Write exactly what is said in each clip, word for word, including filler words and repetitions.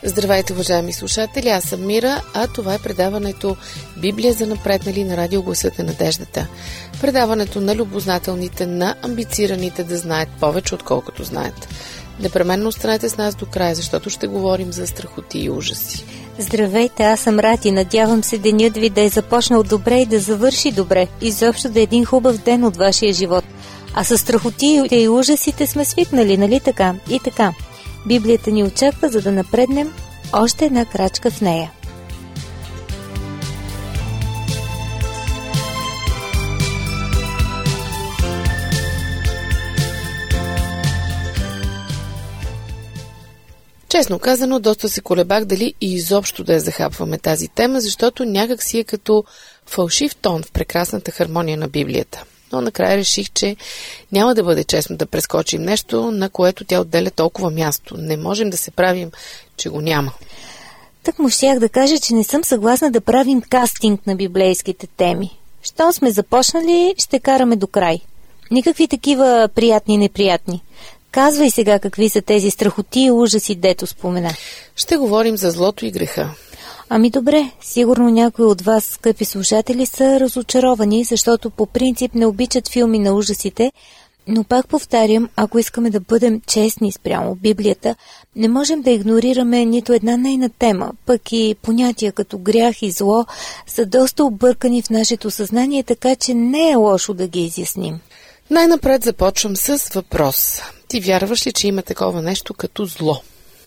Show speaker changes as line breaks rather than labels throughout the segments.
Здравейте, уважаеми слушатели, аз съм Мира, а това е предаването Библия за напреднали на радио Гласът на надеждата. Предаването на любознателните, на амбицираните да знаят повече, отколкото знаят. Непременно останете с нас до края, защото ще говорим за страхоти и ужаси.
Здравейте, аз съм Рати. Надявам се денят ви да е започнал добре и да завърши добре. Изобщо да е един хубав ден от вашия живот. А с страхотите и ужасите сме свикнали, нали така? И така. Библията ни очаква, за да напреднем още една крачка в нея.
Честно казано, доста се колебах дали и изобщо да я захапваме тази тема, защото някак си е като фалшив тон в прекрасната хармония на Библията. Но накрая реших, че няма да бъде честно да прескочим нещо, на което тя отделя толкова място. Не можем да се правим, че го няма.
Так му щях да кажа, че не съм съгласна да правим кастинг на библейските теми. Щом сме започнали, ще караме до край. Никакви такива приятни и неприятни. Казвай сега какви са тези страхоти и ужаси, дето спомена.
Ще говорим за злото и греха.
Ами добре, сигурно някои от вас, скъпи слушатели, са разочаровани, защото по принцип не обичат филми на ужасите, но пак повтарям, ако искаме да бъдем честни спрямо Библията, не можем да игнорираме нито една нейна тема, пък и понятия като грях и зло са доста объркани в нашето съзнание, така че не е лошо да ги изясним.
Най-напред започвам с въпрос. Ти вярваш ли, че има такова нещо като зло?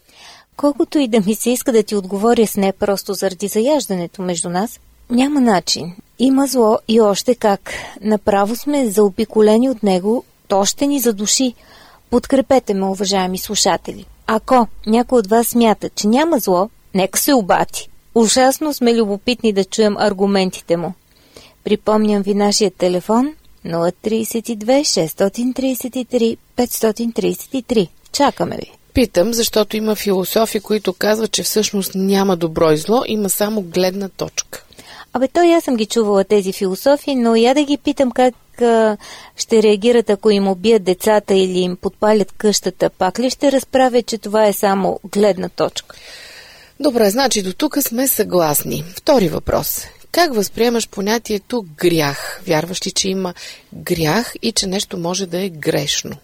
Колкото и да ми се иска да ти отговоря с не просто заради заяждането между нас, няма начин. Има зло и още как. Направо сме заобиколени от него, то ще ни задуши. Подкрепете ме, уважаеми слушатели. Ако някой от вас смята, че няма зло, нека се обати. Ужасно сме любопитни да чуем аргументите му. Припомням ви нашия телефон нула три две шест три три пет три три. Чакаме ви.
Питам, защото има философи, които казват, че всъщност няма добро и зло, има само гледна точка.
Абе, то аз съм ги чувала тези философии, но я да ги питам как а, ще реагират, ако им убият децата или им подпалят къщата. Пак ли ще разправят, че това е само гледна точка?
Добре, значи до тук сме съгласни. Втори въпрос. Как възприемаш понятието грях? Вярваш ли, че има грях и че нещо може да е грешно?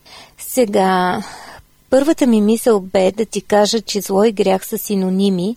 Сега, първата ми мисъл бе да ти кажа, че зло и грях са синоними,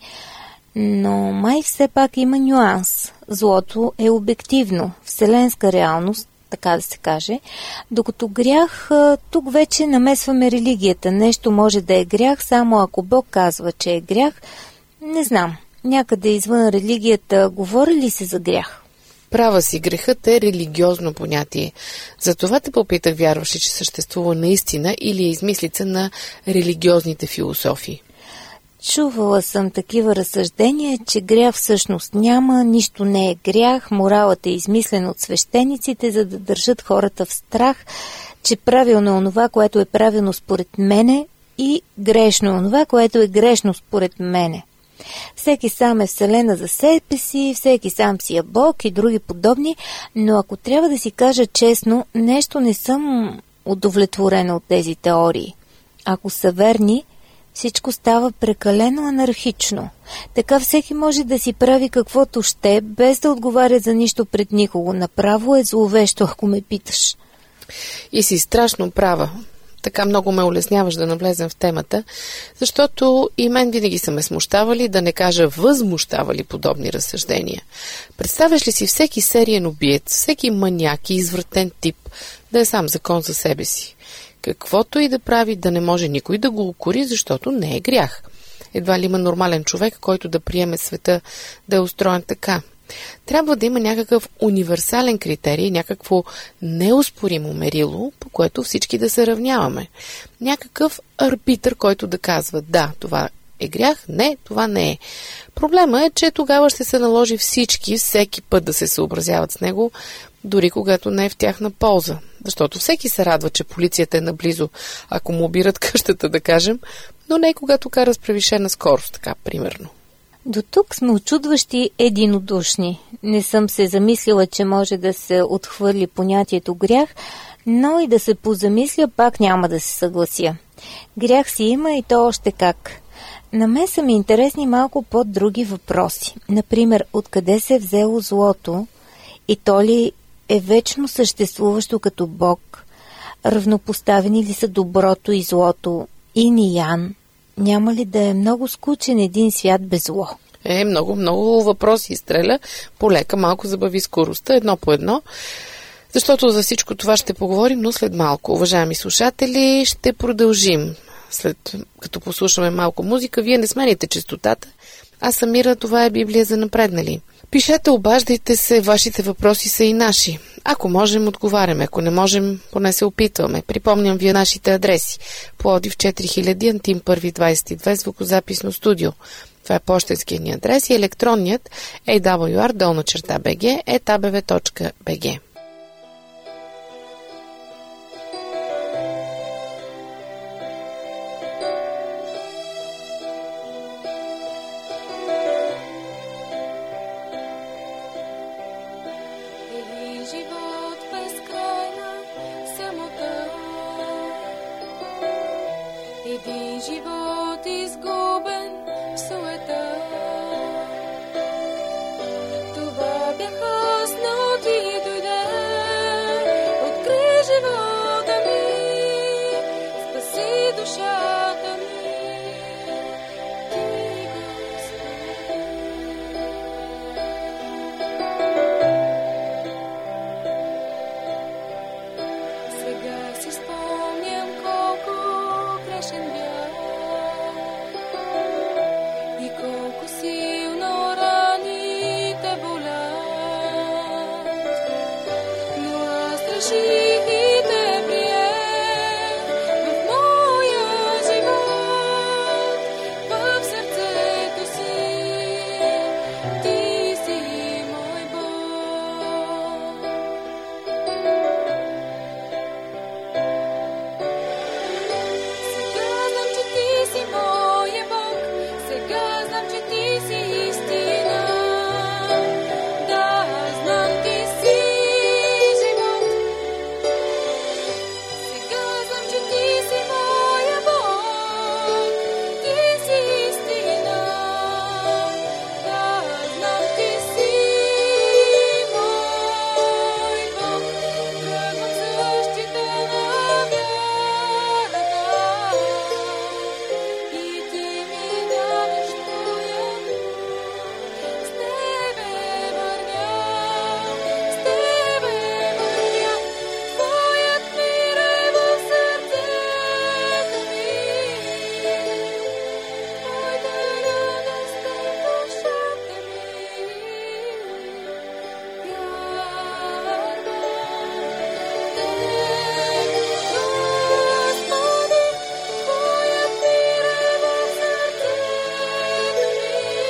но май все пак има нюанс. Злото е обективно, вселенска реалност, така да се каже, докато грях, тук вече намесваме религията. Нещо може да е грях, само ако Бог казва, че е грях. Не знам, някъде извън религията говори ли се за грях?
Права си, грехът е религиозно понятие. Затова те попитах, вярваш ли, че съществува наистина или е измислица на религиозните философии?
Чувала съм такива разсъждения, че грях всъщност няма, нищо не е грях, моралът е измислен от свещениците, за да държат хората в страх, че правилно е онова, което е правилно според мене и грешно е онова, което е грешно според мене. Всеки сам е вселена за себе си, всеки сам си е Бог и други подобни, но ако трябва да си кажа честно, нещо не съм удовлетворена от тези теории. Ако са верни, всичко става прекалено анархично. Така всеки може да си прави каквото ще, без да отговаря за нищо пред никого. Направо е зловещо, ако ме питаш.
И си страшно права. Така много ме улесняваш да навлезем в темата, защото и мен винаги са ме смущавали, да не кажа възмущавали подобни разсъждения. Представяш ли си всеки сериен убиец, всеки маняк и извратен тип да е сам закон за себе си? Каквото и да прави, да не може никой да го укори, защото не е грях. Едва ли има нормален човек, който да приеме света да е устроен така. Трябва да има някакъв универсален критерий, някакво неоспоримо мерило, по което всички да се равняваме. Някакъв арбитър, който да казва да, това е грях, не, това не е. Проблема е, че тогава ще се наложи всички, всеки път да се съобразяват с него, дори когато не е в тяхна полза. Защото всеки се радва, че полицията е наблизо, ако му обират къщата, да кажем, но не когато кара с превишена скорост, така примерно.
До тук сме очудващи единодушни. Не съм се замислила, че може да се отхвърли понятието грях, но и да се позамисля пак няма да се съглася. Грях си има и то още как. На мен са ми интересни малко по-други въпроси. Например, откъде се е взело злото и то ли е вечно съществуващо като Бог? Равнопоставени ли са доброто и злото? Ин и ян? Няма ли да е много скучен един свят без зло?
Е, много, много въпроси изстреля. Полека малко забави скоростта, едно по едно. Защото за всичко това ще поговорим, но след малко. Уважаеми слушатели, ще продължим. След като послушаме малко музика, вие не смените честотата. А Самира, това е Библия за напреднали. Пишете, обаждайте се, вашите въпроси са и наши. Ако можем, отговаряме. Ако не можем, поне се опитваме. Припомням ви нашите адреси. Пловдив четири хиляди, Антим първи двадесет и две, звукозаписно студио. Това е пощенският ни адрес и електронният ей дабъл ю ар долна черта би джи ет а бе ве точка би джи.
Един живот изгубен в суета. Това бях аз, но ти дойде, откри живота ми, спаси душата ми. Ти, Господи. Сега си спомням колко грешен бях и колко силно раните болят, но аз реших и те приех в моя живот, в сърцето си. Ти си мой Бог. Сега знам, че ти си моя Бог. Сега знам, че ти си истина. Да, знам, ти си живот. Сега знам, че ти си моя Бог. Ти си истина. Да, знам, ти си мой Бог. Тръгвам същите на вярата и ти ми даваш твоя дух. С тебе вървя, с тебе вървя. Твоят мир е в сърцето ми. Моята радост е в душата ми. Вярвам в Теб, Господи. Твоят мир е в сърцето ми.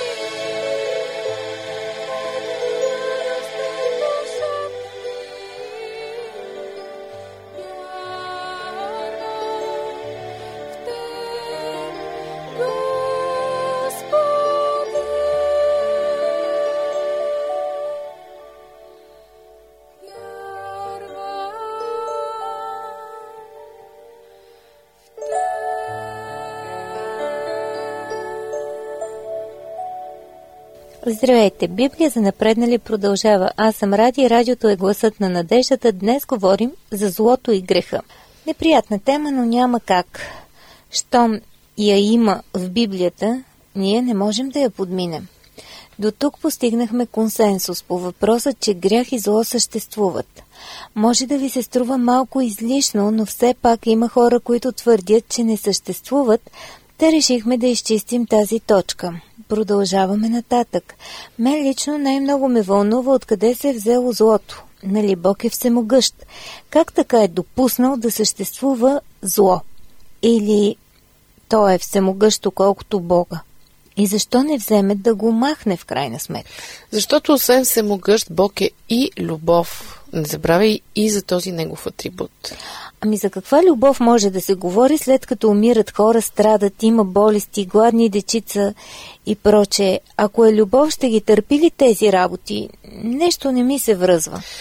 Здравейте! Библия за напреднали продължава. Аз съм Ради, радиото е гласът на надеждата. Днес говорим за злото и греха. Неприятна тема, но няма как. Щом я има в Библията, ние не можем да я подминем. До тук постигнахме консенсус по въпроса, че грях и зло съществуват. Може да ви се струва малко излишно, но все пак има хора, които твърдят, че не съществуват, та решихме да изчистим тази точка. Продължаваме нататък. Мен лично най-много ме вълнува откъде се е взело злото. Нали Бог е всемогъщ? Как така е допуснал да съществува зло? Или то е всемогъщо колкото Бога? И защо не вземе да го махне в крайна сметка?
Защото освен всемогъщ, Бог е и любов. Не забравяй и за този негов атрибут.
Ами за каква любов може да се говори, след като умират хора, страдат, има болести, гладни дечица и прочее? Ако е любов, ще ги търпи ли тези работи? Нещо не ми се връзва.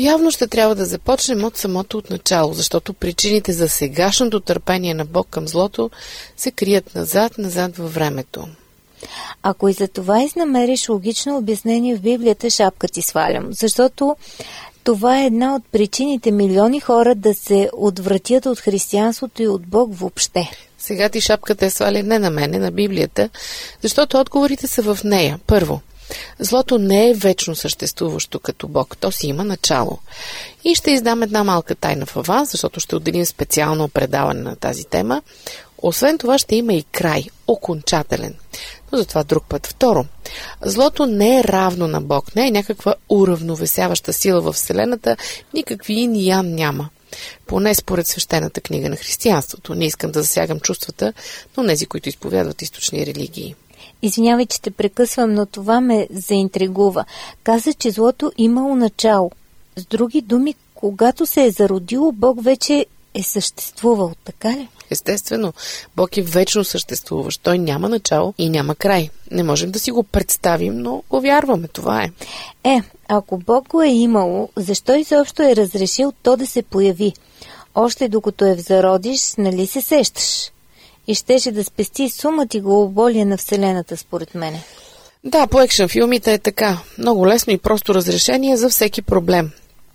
Явно ще трябва да започнем от самото от начало, защото причините за сегашното търпение на Бог към злото се крият назад, назад във времето.
Ако и за това изнамериш логично обяснение в Библията, шапка ти свалям, защото това е една от причините милиони хора да се отвратят от християнството и от Бог въобще.
Сега ти шапката е свали не на мене, на Библията, защото отговорите са в нея. Първо, злото не е вечно съществуващо като Бог, то си има начало. И ще издам една малка тайна в аванс, защото ще отделим специално предаване на тази тема. Освен това ще има и край, окончателен. Но затова друг път. Второ, злото не е равно на Бог, не е някаква уравновесяваща сила в Вселената, никакви ин и ян няма. Поне според свещената книга на християнството. Не искам да засягам чувствата на тези, които изповядват източни религии.
Извинявай, че те прекъсвам, но това ме заинтригува. Каза, че злото имало начало. С други думи, когато се е зародило, Бог вече е съществувал, така ли?
Естествено, Бог е вечно съществуващ. Той няма начало и няма край. Не можем да си го представим, но го вярваме. Това е.
Е, ако Бог го е имало, защо изобщо е разрешил то да се появи? Още докато е в зародиш, нали се сещаш? И щеше да спести сумата и главоболие на Вселената, според мене.
Да, по екшън филмите е така. Много лесно и просто разрешение за всеки проблем.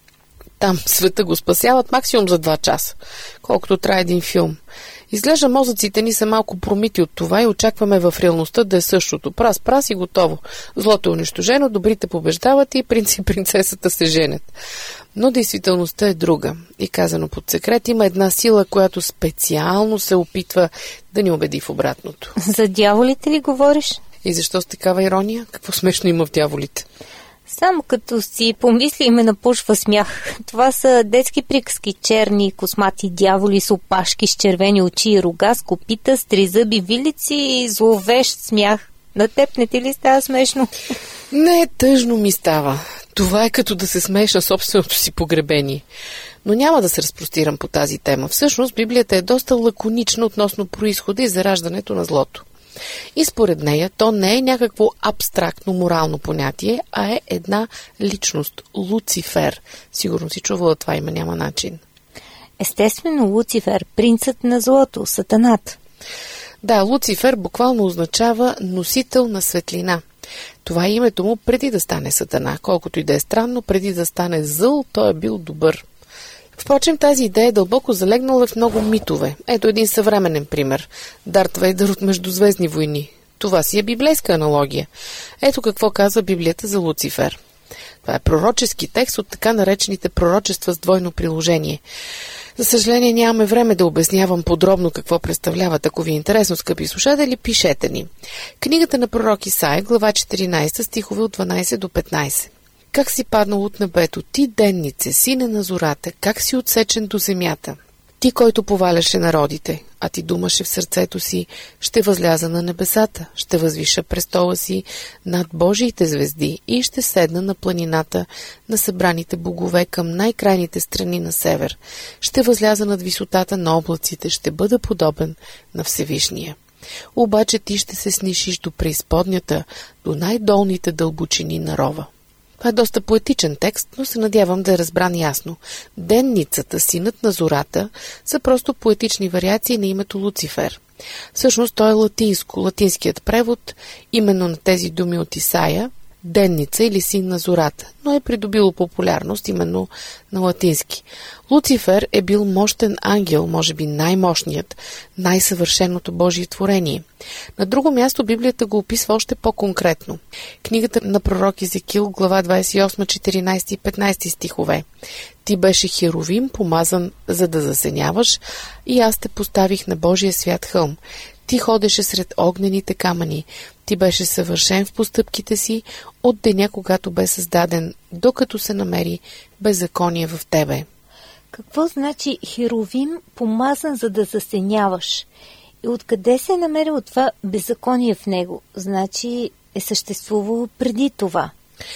Там света го спасяват максимум за два часа, колкото трае един филм. Изглежда мозъците ни са малко промити от това и очакваме в реалността да е същото. Прас, прас и готово. Злото е унищожено, добрите побеждават и принц и принцесата се женят. Но действителността е друга. И казано под секрет, има една сила, която специално се опитва да ни убеди в обратното.
За дяволите ли говориш?
И защо с такава ирония? Какво смешно има в дяволите?
Само като си помисли, ме напушва смях. Това са детски приказки, черни, космати дяволи с опашки, с червени очи и рога, с копита, с тризъби вилици и зловещ смях. На теб не ти ли става смешно?
Не, тъжно ми става. Това е като да се смееш на собственото си погребение. Но няма да се разпростирам по тази тема. Всъщност, Библията е доста лаконична относно произхода и зараждането на злото. И според нея то не е някакво абстрактно морално понятие, а е една личност – Луцифер. Сигурно си чувала това име, няма начин.
Естествено, Луцифер, принцът на злото, сатанат.
Да, Луцифер буквално означава носител на светлина. Това е името му преди да стане сатана. Колкото и да е странно, преди да стане зъл, той е бил добър. Впрочем, тази идея е дълбоко залегнала в много митове. Ето един съвременен пример. Дарт Вейдър от Междузвездни войни. Това си е библейска аналогия. Ето какво казва Библията за Луцифер. Това е пророчески текст от така наречените пророчества с двойно приложение. За съжаление, нямаме време да обяснявам подробно какво представляват. Ако ви е интересно, скъпи слушатели, пишете ни. Книгата на пророк Исаия, глава четиринайсета, стихове от дванайсет до петнайсет. Как си паднал от небето, ти деннице, сине на зората, как си отсечен до земята? Ти, който поваляше народите, а ти думаше в сърцето си, ще възляза на небесата, ще възвиша престола си над Божиите звезди и ще седна на планината на събраните богове към най-крайните страни на север. Ще възляза над висотата на облаците, ще бъда подобен на Всевишния. Обаче ти ще се снишиш до преизподнята, до най-долните дълбочини на рова. Това е доста поетичен текст, но се надявам да е разбран ясно. Денницата, синът на зората, са просто поетични вариации на името Луцифер. Всъщност той е латинско, латинският превод именно на тези думи от Исаия, денница или син на зората, но е придобило популярност именно на латински. Луцифер е бил мощен ангел, може би най-мощният, най-съвършеното Божие творение. На друго място Библията го описва още по-конкретно. Книгата на пророк Езекил, глава двайсет и осма, четиринайсети и петнайсети стихове. Ти беше херовим, помазан за да засеняваш, и аз те поставих на Божия свят хълм. Ти ходеше сред огнените камъни. Ти беше съвършен в постъпките си от деня, когато бе създаден, докато се намери беззаконие в тебе.
Какво значи херовим, помазан за да засеняваш? И откъде се е намерило това беззаконие в него? Значи е съществувало преди това.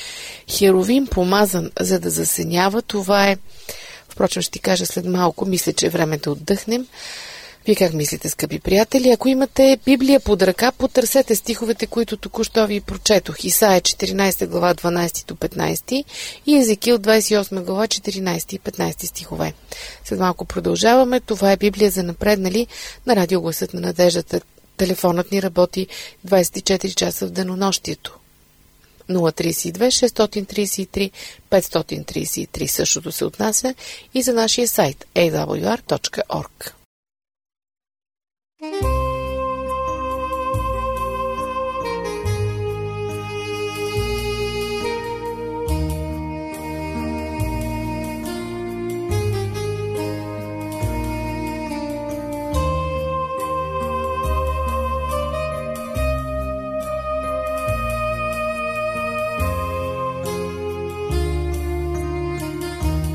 Херовим, помазан за да засенява, това е... Впрочем, ще ти кажа след малко, мисля, че е време да отдъхнем. Вие как мислите, скъпи приятели? Ако имате Библия под ръка, потърсете стиховете, които току-що ви прочетох. Исаия четиринадесета глава дванадесети до петнадесети и Езекил двадесет и осма глава четиринадесети и петнадесети стихове. След малко продължаваме. Това е Библия за напреднали на радио Гласът на надеждата. Телефонът ни работи двадесет и четири часа в денонощието. нула три две шест три три пет три три. Същото се отнася и за нашия сайт ей дабъл ю ар точка орг.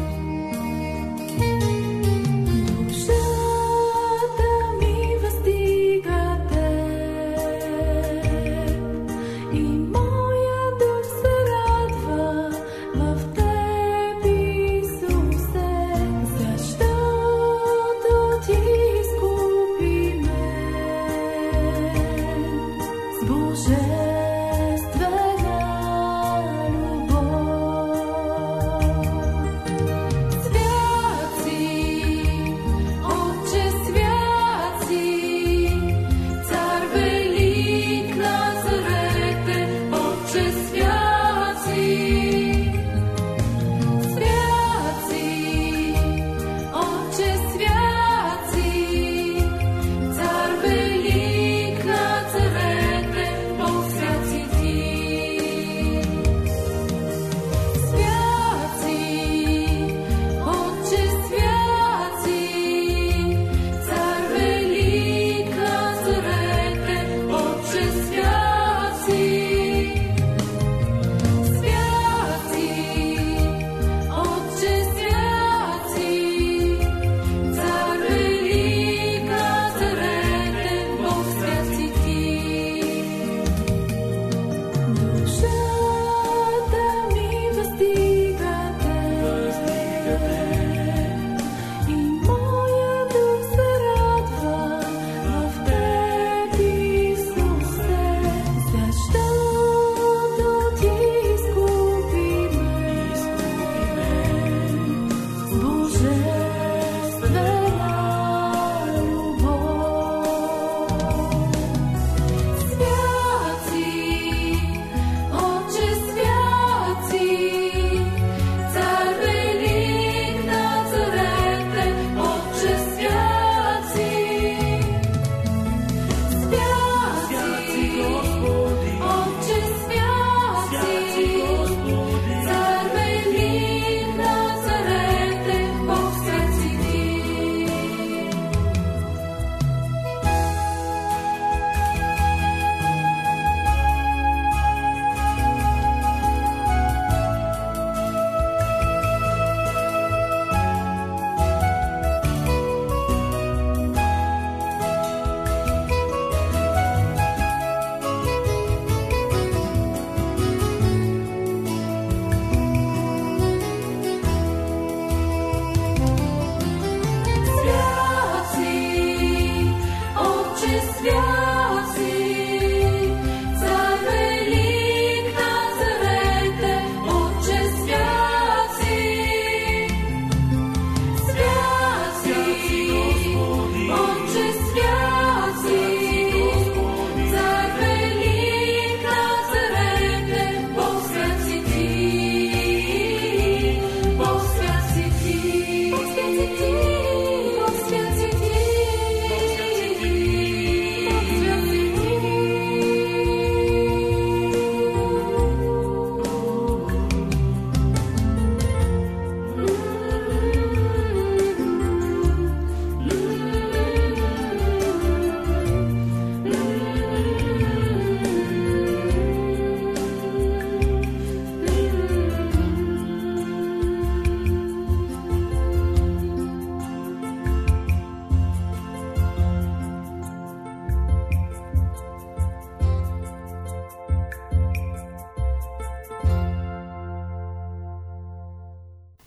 Душата ми въздига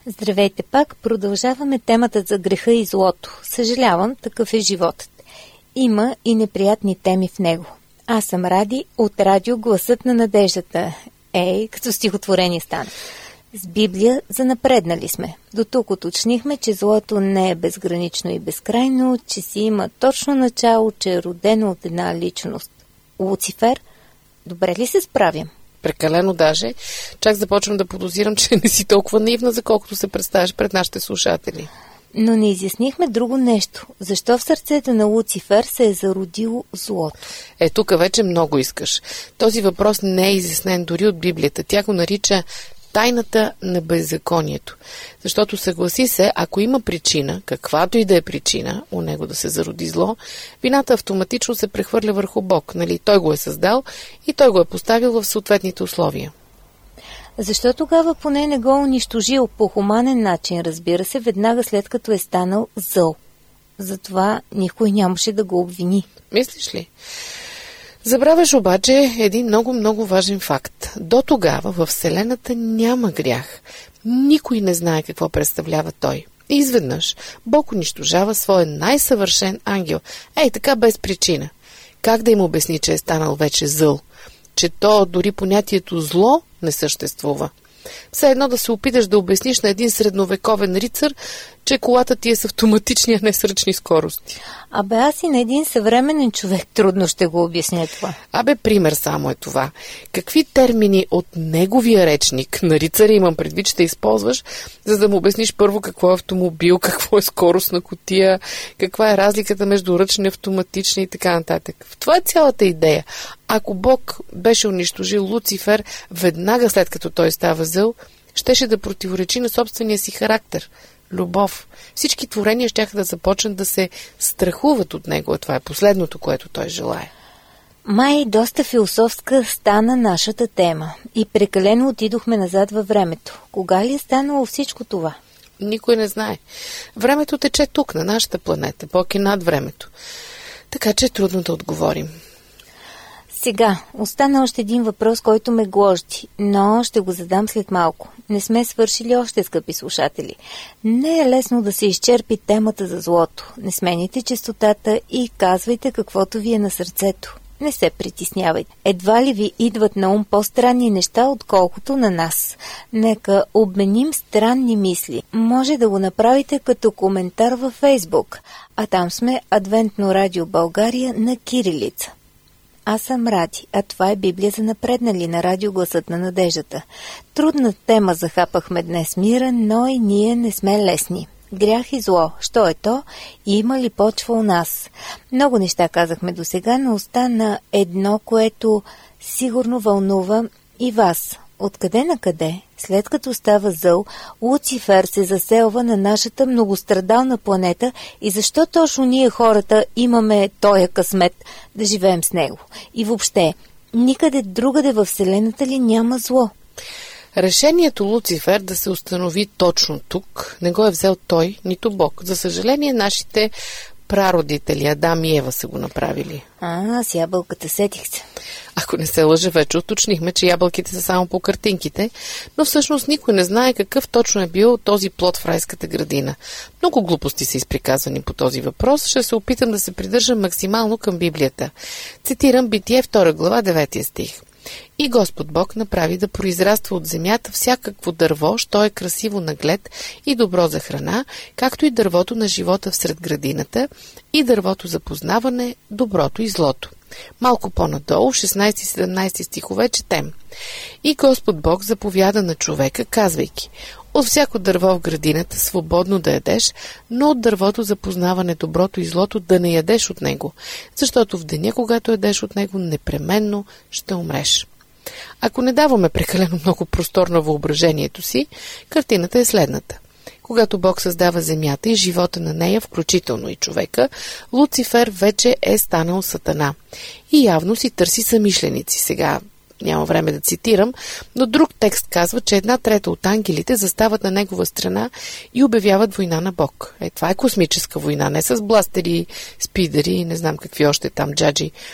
Здравейте пак, продължаваме темата за греха и злото. Съжалявам, такъв е животът. Има и неприятни теми в него. Аз съм Ради от радио Гласът на надеждата. Ей, като стихотворение стана. С Библия занапреднали сме. До тук уточнихме, че злото не е безгранично и безкрайно, че си има точно начало, че е родено от една личност. Луцифер, добре ли се справям?
Прекалено даже. Чак започвам да подозирам, че не си толкова наивна, за колкото се представяш пред нашите слушатели.
Но не изяснихме друго нещо. Защо в сърцето на Луцифер се е зародило злото?
Е, тук вече много искаш. Този въпрос не е изяснен дори от Библията. Тя го нарича тайната на беззаконието. Защото съгласи се, ако има причина, каквато и да е причина, у него да се зароди зло, вината автоматично се прехвърля върху Бог. Нали? Той го е създал и той го е поставил в съответните условия.
Защо тогава поне не го унищожил по хуманен начин, разбира се, веднага след като е станал зъл? Затова никой нямаше да го обвини.
Мислиш ли? Забравяш обаче един много-много важен факт. До тогава във Вселената няма грях. Никой не знае какво представлява той. И изведнъж Бог унищожава своя най-съвършен ангел. Ей, така без причина. Как да им обясни, че е станал вече зъл? Че то дори понятието зло не съществува. Все едно да се опиташ да обясниш на един средновековен рицар, че колата ти е с автоматични, а не с ръчни скорости.
Абе, аз и на един съвременен човек трудно ще го обясня това.
Абе, пример само е това. Какви термини от неговия речник, на рицаря имам предвид, ще използваш, за да му обясниш първо какво е автомобил, какво е скоростна кутия, каква е разликата между ръчни, автоматични и така нататък. Това е цялата идея. Ако Бог беше унищожил Луцифер веднага след като той става зъл, щеше да противоречи на собствения си характер. Любов. Всички творения щяха да започнат да се страхуват от него. Това е последното, което той желае.
Май доста философска стана нашата тема и прекалено отидохме назад във времето. Кога ли е станало всичко това?
Никой не знае. Времето тече тук, на нашата планета. Бог е над времето. Така че е трудно да отговорим.
Сега, остана още един въпрос, който ме гложди, но ще го задам след малко. Не сме свършили още, скъпи слушатели. Не е лесно да се изчерпи темата за злото. Не смените честотата и казвайте каквото ви е на сърцето. Не се притеснявайте. Едва ли ви идват на ум по-странни неща, отколкото на нас. Нека обменим странни мисли. Може да го направите като коментар във Фейсбук, а там сме Адвентно радио България на кирилица. Аз съм Ради, а това е Библия за напреднали на радио Гласът на надеждата. Трудна тема захапахме днес мира, но и ние не сме лесни. Грях и зло, що е то и има ли почва у нас? Много неща казахме досега, но остана едно, което сигурно вълнува и вас. Откъде на къде, след като става зъл, Луцифер се заселва на нашата многострадална планета и защо точно ние хората имаме тоя късмет да живеем с него? И въобще, никъде другаде във Вселената ли няма зло?
Решението Луцифер да се установи точно тук не го е взел той, нито Бог. За съжаление, нашите прародители Адам и Ева са го направили.
А, с ябълката сетих се.
Ако не се лъжа, вече уточнихме, че ябълките са само по картинките, но всъщност никой не знае какъв точно е бил този плод в райската градина. Много глупости са изприказвани по този въпрос. Ще се опитам да се придържам максимално към Библията. Цитирам Битие втора глава, девети стих. И Господ Бог направи да произраства от земята всякакво дърво, що е красиво на глед и добро за храна, както и дървото на живота всред градината и дървото за познаване, доброто и злото. Малко по-надолу, шестнайсети и седемнайсети стихове, четем. И Господ Бог заповяда на човека, казвайки: от всяко дърво в градината свободно да ядеш, но от дървото за познаване доброто и злото да не ядеш от него, защото в деня, когато ядеш от него, непременно ще умреш. Ако не даваме прекалено много простор на въображението си, картината е следната. Когато Бог създава земята и живота на нея, включително и човека, Луцифер вече е станал сатана. И явно си търси съмишленици. Сега няма време да цитирам, но друг текст казва, че една трета от ангелите застават на негова страна и обявяват война на Бог. Е, това е космическа война, не с бластери, спидери и не знам какви още там джаджи,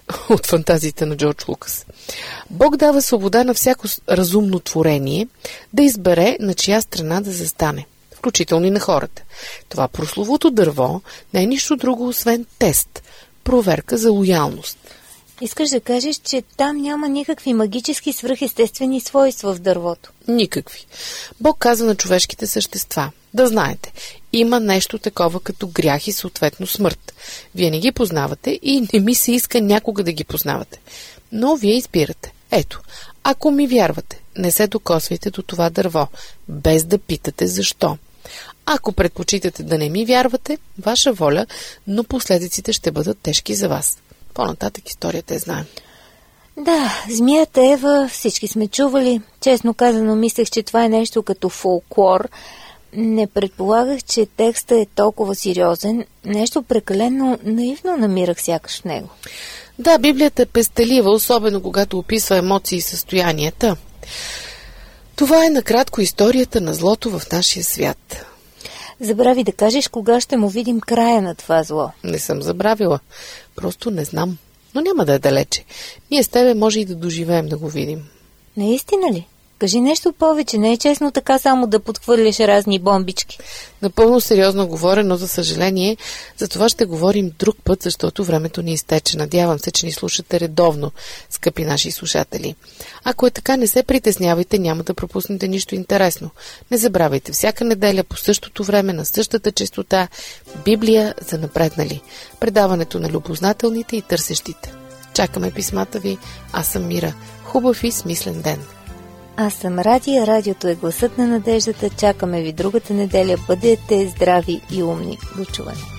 от фантазиите на Джордж Лукас. Бог дава свобода на всяко разумно творение да избере на чия страна да застане, включително и на хората. Това прословото дърво не е нищо друго, освен тест, проверка за лоялност.
Искаш да кажеш, че там няма никакви магически свръхестествени свойства в дървото?
Никакви. Бог каза на човешките същества: да знаете, има нещо такова като грях и съответно смърт. Вие не ги познавате и не ми се иска някога да ги познавате. Но вие избирате. Ето, ако ми вярвате, не се докосвайте до това дърво, без да питате защо. Ако предпочитате да не ми вярвате, ваша воля, но последиците ще бъдат тежки за вас. По-нататък историята е знаем.
Да, змията Ева всички сме чували. Честно казано, мислех, че това е нещо като фолклор. Не предполагах, че текстът е толкова сериозен. Нещо прекалено наивно намирах сякаш в него.
Да, Библията е пестелива, особено когато описва емоции и състоянията. Това е накратко историята на злото в нашия свят.
Забрави да кажеш кога ще му видим края на това зло.
Не съм забравила. Просто не знам. Но няма да е далече. Ние с тебе може и да доживеем да го видим.
Наистина ли? Кажи нещо повече. Не е честно така само да подхвърляш разни бомбички.
Напълно сериозно говоря, но за съжаление за това ще говорим друг път, защото времето ни изтече. Надявам се, че ни слушате редовно, скъпи наши слушатели. Ако е така, не се притеснявайте, няма да пропуснете нищо интересно. Не забравяйте, всяка неделя по същото време, на същата честота, Библия за напреднали. Предаването на любознателните и търсещите. Чакаме писмата ви. Аз съм Мира. Хубав и смислен ден.
Аз съм Радия, радиото е гласът на надеждата. Чакаме ви другата неделя. Бъдете здрави и умни. До чуване.